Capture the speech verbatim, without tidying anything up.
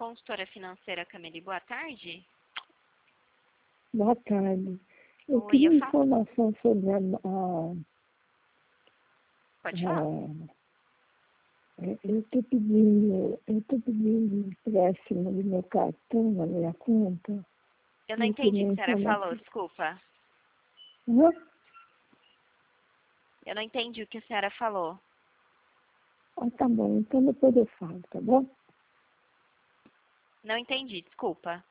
consultora financeira Camille, boa tarde. Boa tarde. Eu Oi, queria eu falo. informação sobre a, a, Pode falar. a- eu estou pedindo, eu estou pedindo empréstimo do meu cartão na minha conta. Eu não Eu entendi o queria que a senhora falou, informação. desculpa. Hã? Eu não entendi o que a senhora falou. Ah, tá bom, então depois eu falo, tá bom? Não entendi, desculpa.